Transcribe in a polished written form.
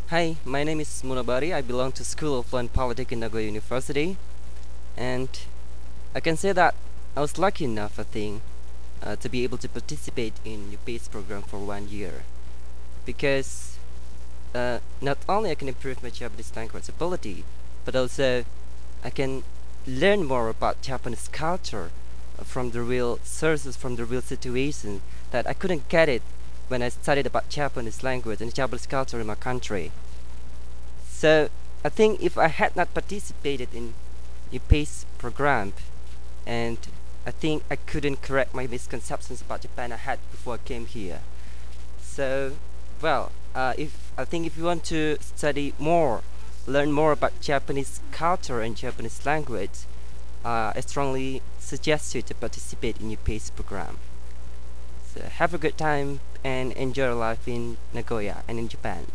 Hi, my name is Munabari. I belong to School of Fluent Politics in Nagoya University, and I can say that I was lucky enough, I think, to be able to participate in the PACE program for 1 year because not only I can improve my Japanese language ability, but also I can learn more about Japanese culture from the real sources, from the real situation that I couldn't get it when I studied about Japanese language and Japanese culture in my country. So I think if I had not participated in the PACE program, and I think I couldn't correct my misconceptions about Japan I had before I came here. So, well, if I think if you want to study more, learn more about Japanese culture and Japanese language, I strongly suggest you to participate in your PACE program. So have a good time and enjoy life in Nagoya and in Japan.